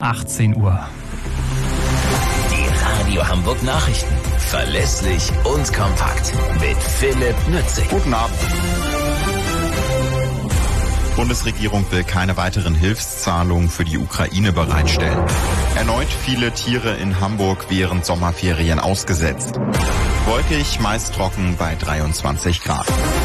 18 Uhr. Die Radio Hamburg Nachrichten. Verlässlich und kompakt. Mit Philipp Nützig. Guten Abend. Die Bundesregierung will keine weiteren Hilfszahlungen für die Ukraine bereitstellen. Erneut viele Tiere in Hamburg während Sommerferien ausgesetzt. Wolkig, meist trocken bei 23 Grad.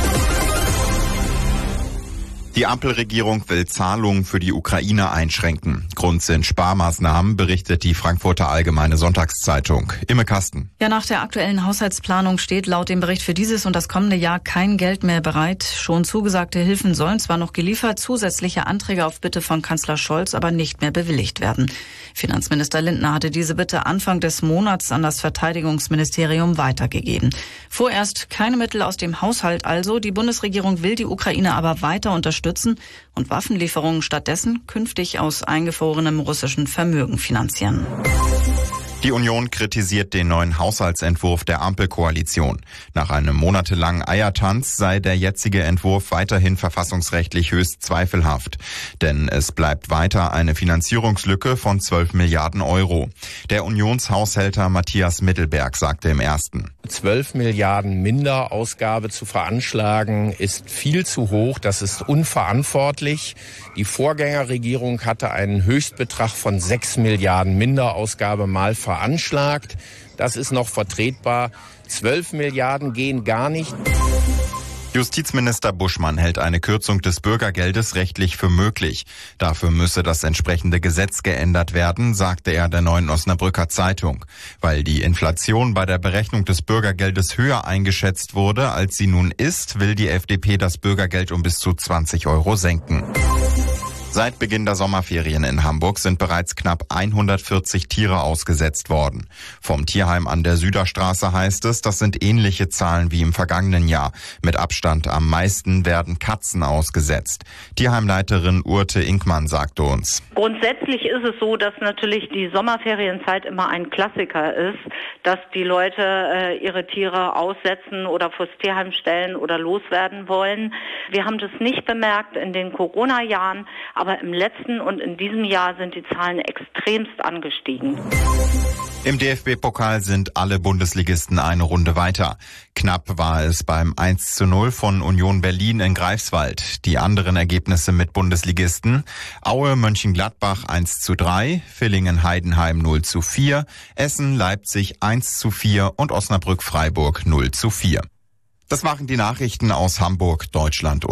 Die Ampelregierung will Zahlungen für die Ukraine einschränken. Grund sind Sparmaßnahmen, berichtet die Frankfurter Allgemeine Sonntagszeitung. Imme Kasten. Ja, nach der aktuellen Haushaltsplanung steht laut dem Bericht für dieses und das kommende Jahr kein Geld mehr bereit. Schon zugesagte Hilfen sollen zwar noch geliefert, zusätzliche Anträge auf Bitte von Kanzler Scholz aber nicht mehr bewilligt werden. Finanzminister Lindner hatte diese Bitte Anfang des Monats an das Verteidigungsministerium weitergegeben. Vorerst keine Mittel aus dem Haushalt also. Die Bundesregierung will die Ukraine aber weiter unterstützen und Waffenlieferungen stattdessen künftig aus eingefrorenem russischen Vermögen finanzieren. Die Union kritisiert den neuen Haushaltsentwurf der Ampelkoalition. Nach einem monatelangen Eiertanz sei der jetzige Entwurf weiterhin verfassungsrechtlich höchst zweifelhaft. Denn es bleibt weiter eine Finanzierungslücke von 12 Milliarden Euro. Der Unionshaushälter Matthias Mittelberg sagte im Ersten: 12 Milliarden Minderausgabe zu veranschlagen ist viel zu hoch, das ist unverantwortlich. Die Vorgängerregierung hatte einen Höchstbetrag von 6 Milliarden Minderausgabe mal veranschlagt. Das ist noch vertretbar. 12 Milliarden gehen gar nicht. Justizminister Buschmann hält eine Kürzung des Bürgergeldes rechtlich für möglich. Dafür müsse das entsprechende Gesetz geändert werden, sagte er der Neuen Osnabrücker Zeitung. Weil die Inflation bei der Berechnung des Bürgergeldes höher eingeschätzt wurde, als sie nun ist, will die FDP das Bürgergeld um bis zu 20 Euro senken. Seit Beginn der Sommerferien in Hamburg sind bereits knapp 140 Tiere ausgesetzt worden. Vom Tierheim an der Süderstraße heißt es, das sind ähnliche Zahlen wie im vergangenen Jahr. Mit Abstand am meisten werden Katzen ausgesetzt. Tierheimleiterin Urte Inkmann sagte uns: Grundsätzlich ist es so, dass natürlich die Sommerferienzeit immer ein Klassiker ist, dass die Leute ihre Tiere aussetzen oder vors Tierheim stellen oder loswerden wollen. Wir haben das nicht bemerkt in den Corona-Jahren, aber im letzten und in diesem Jahr sind die Zahlen extremst angestiegen. Im DFB-Pokal sind alle Bundesligisten eine Runde weiter. Knapp war es beim 1:0 von Union Berlin in Greifswald. Die anderen Ergebnisse mit Bundesligisten: Aue Mönchengladbach 1:3, Villingen-Heidenheim 0:4, Essen Leipzig 1:4 und Osnabrück Freiburg 0:4. Das waren die Nachrichten aus Hamburg, Deutschland und